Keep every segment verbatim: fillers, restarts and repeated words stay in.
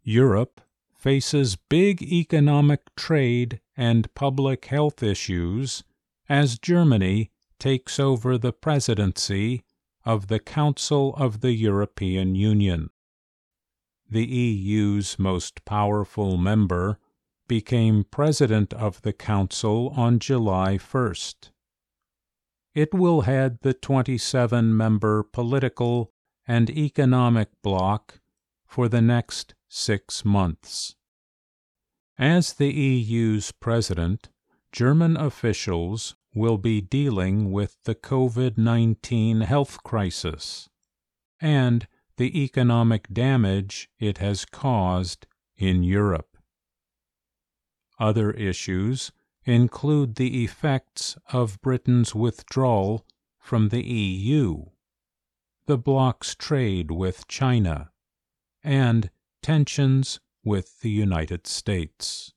Europe faces big economic, trade, and public health issues as Germany takes over the presidency of the Council of the European Union. The E U's most powerful member became president of the Council on July first. It will head the twenty-seven member political and economic bloc for the next six months. As the E U's president, German officials will be dealing with the COVID nineteen health crisis and the economic damage it has caused in Europe. Other issues include the effects of Britain's withdrawal from the E U, the bloc's trade with China, and tensions with the United States.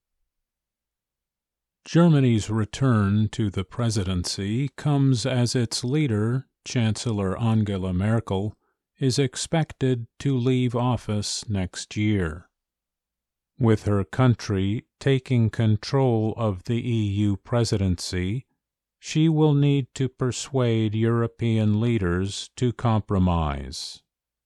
Germany's return to the presidency comes as its leader, Chancellor Angela Merkel, is expected to leave office next year. With her country taking control of the E U presidency, she will need to persuade European leaders to compromise.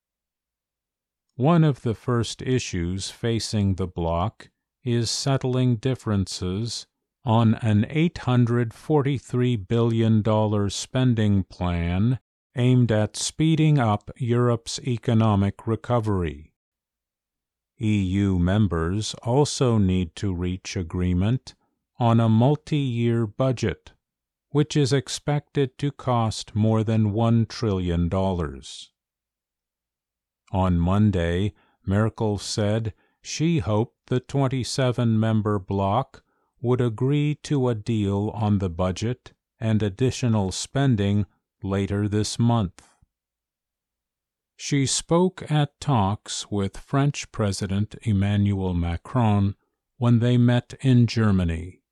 One of the first issues facing the bloc is settling differences on an eight hundred forty-three billion dollars spending plan aimed at speeding up Europe's economic recovery. E U members also need to reach agreement on a multi-year budget, which is expected to cost more than one trillion dollars. On Monday, Merkel said she hoped the twenty-seven member bloc would agree to a deal on the budget and additional spending later this month. She spoke at talks with French President Emmanuel Macron when they met in Germany.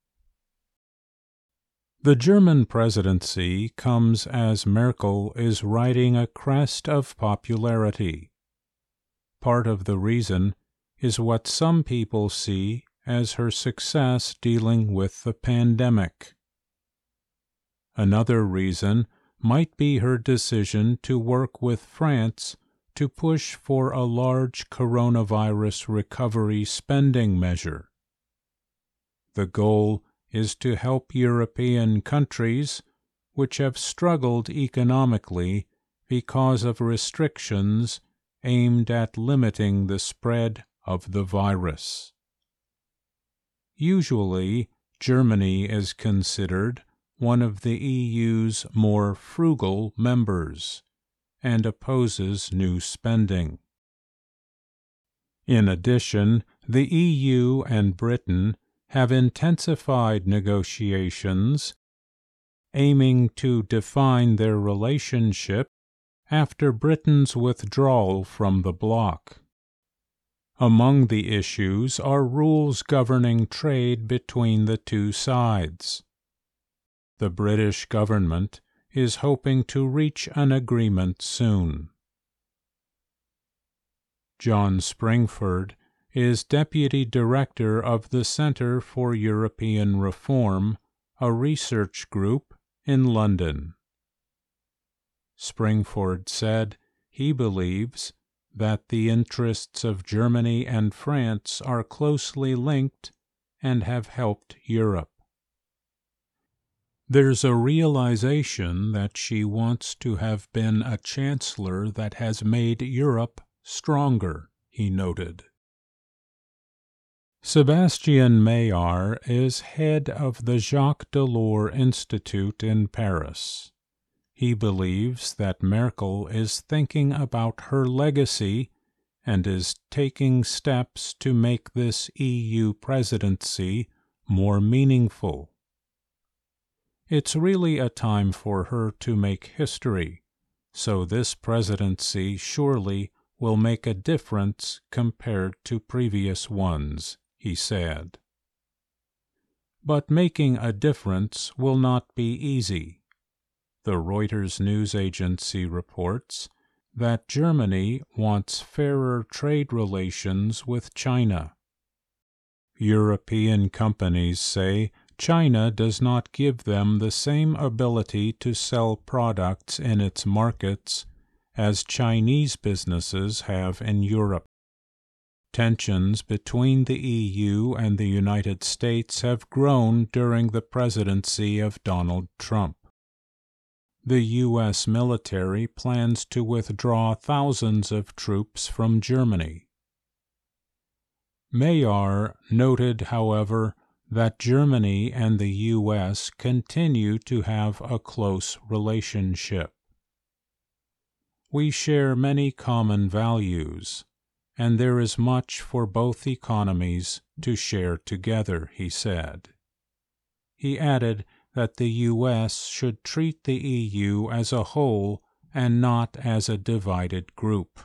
The German presidency comes as Merkel is riding a crest of popularity. Part of the reason is what some people see as her success dealing with the pandemic. Another reason might be her decision to work with France to push for a large coronavirus recovery spending measure. The goal is to help European countries which have struggled economically because of restrictions aimed at limiting the spread of the virus. Usually, Germany is considered one of the E U's more frugal members, and opposes new spending. In addition, the E U and Britain have intensified negotiations aiming to define their relationship after Britain's withdrawal from the bloc. Among the issues are rules governing trade between the two sides. The British government is hoping to reach an agreement soon. John Springford is Deputy Director of the Centre for European Reform, a research group in London. Springford said he believes that the interests of Germany and France are closely linked and have helped Europe. There's a realization that she wants to have been a chancellor that has made Europe stronger, he noted. Sébastien Maillard is head of the Jacques Delors Institute in Paris. He believes that Merkel is thinking about her legacy and is taking steps to make this E U presidency more meaningful. It's really a time for her to make history, so this presidency surely will make a difference compared to previous ones, he said. But making a difference will not be easy. The Reuters news agency reports that Germany wants fairer trade relations with China. European companies say China does not give them the same ability to sell products in its markets as Chinese businesses have in Europe. Tensions between the E U and the United States have grown during the presidency of Donald Trump. The U S military plans to withdraw thousands of troops from Germany. Mayer noted, however, that Germany and the U S continue to have a close relationship. We share many common values, and there is much for both economies to share together, he said. He added that the U S should treat the E U as a whole and not as a divided group.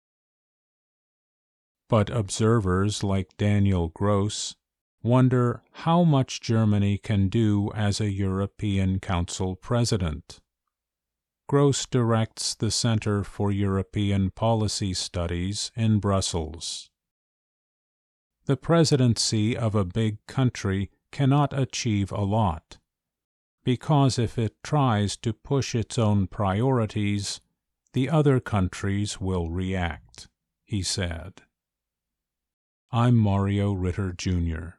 But observers like Daniel Gross wonder how much Germany can do as a European Council president. Gross directs the Center for European Policy Studies in Brussels. The presidency of a big country cannot achieve a lot, because if it tries to push its own priorities, the other countries will react, he said. I'm Mario Ritter, Junior